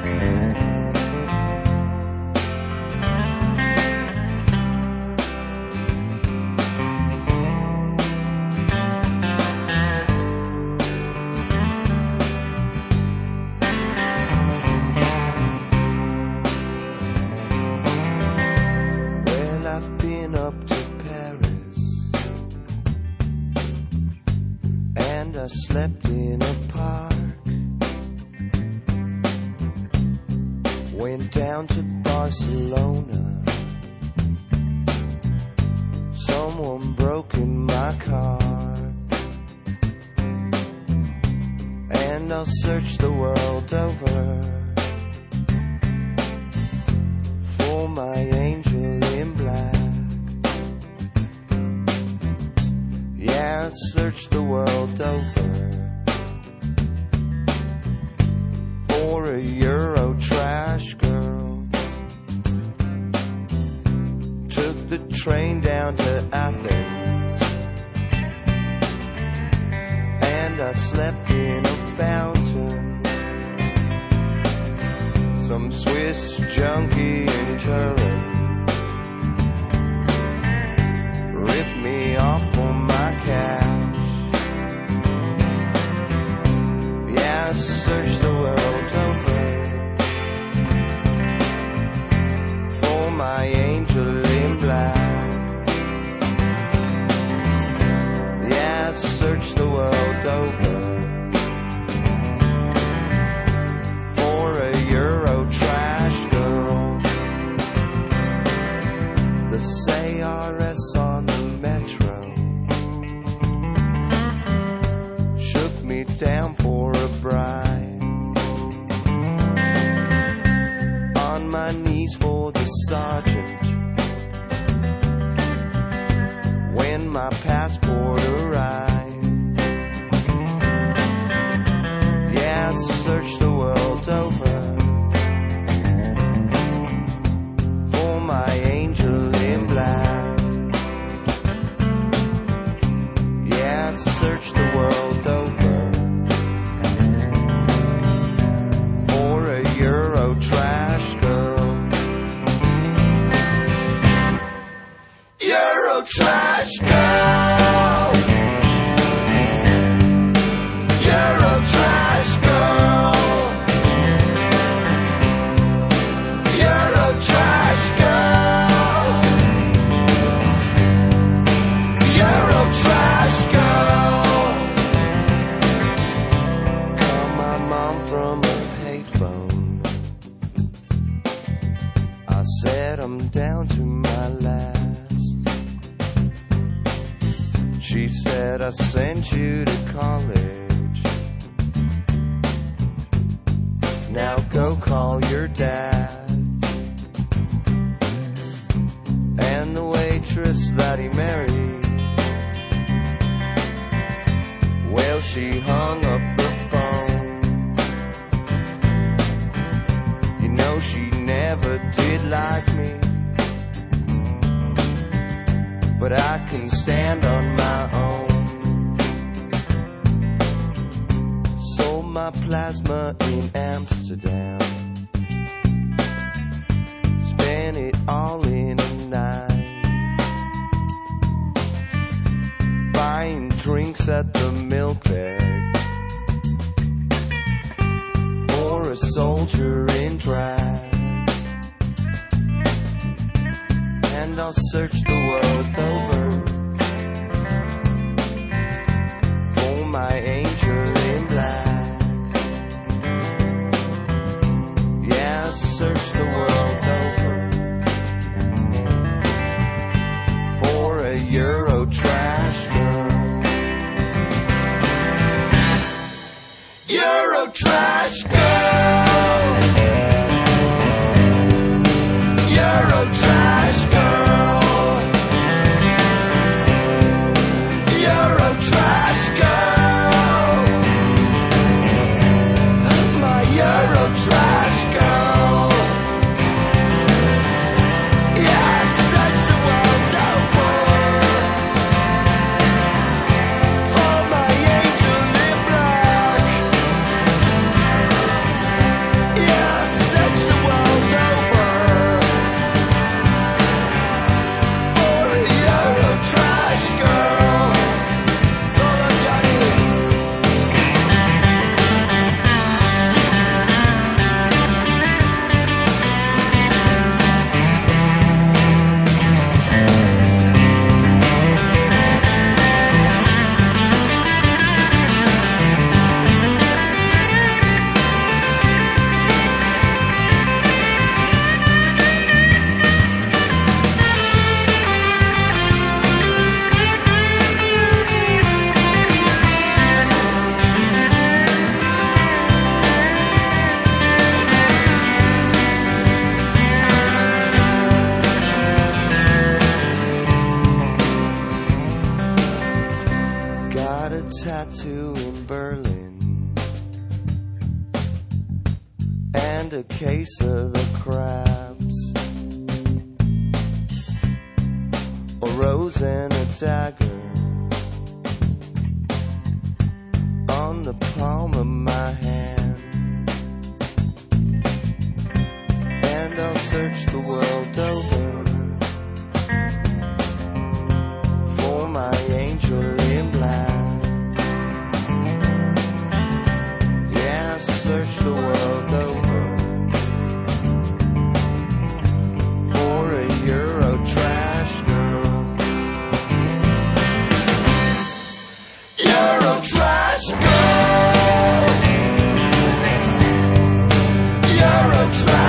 I slept in a park, went down to Barcelona. Someone broke in my car, and I'll search the world over for my angel in black. Yeah, I searched the world over for a Euro trash girl. Took the train down to Athens, and I slept in a fountain. Some Swiss junkie in Turin ripped me off for my cash. Yeah, I searched the world over for my angel in black. Yeah, I searched the world over for a Euro trash girl. The CRS on the metro shook me down for a bride. On my knees for the sergeant when my passport arrived. Yeah, I searched the world over for my angel in black. Yeah, I searched the world over for a Euro trash girl. Euro trash girl. Euro trash girl. Euro trash girl. Euro trash girl. Call my mom from a payphone. I said I'm down to my last. She said I sent you to college. Now go call your dad. And the waitress that he married, well, she hung up the phone. You know she never did like me, but I can stand on my own. Sold my plasma in Amsterdam, spent it all in a night, buying drinks at the milk bag for a soldier in drag. And I'll search the world over for my angel in black. Yeah, I'll search the world over for a Euro trash girl. Euro trash girl. Euro trash girl. Euro trash girl. My Euro trash girl. and a case of the crabs, a rose and a dagger on the palm of my hand, and I'll search the world over for my angel in black. Yeah, I search the world over for a Euro trash girl. Euro trash girl. Euro trash.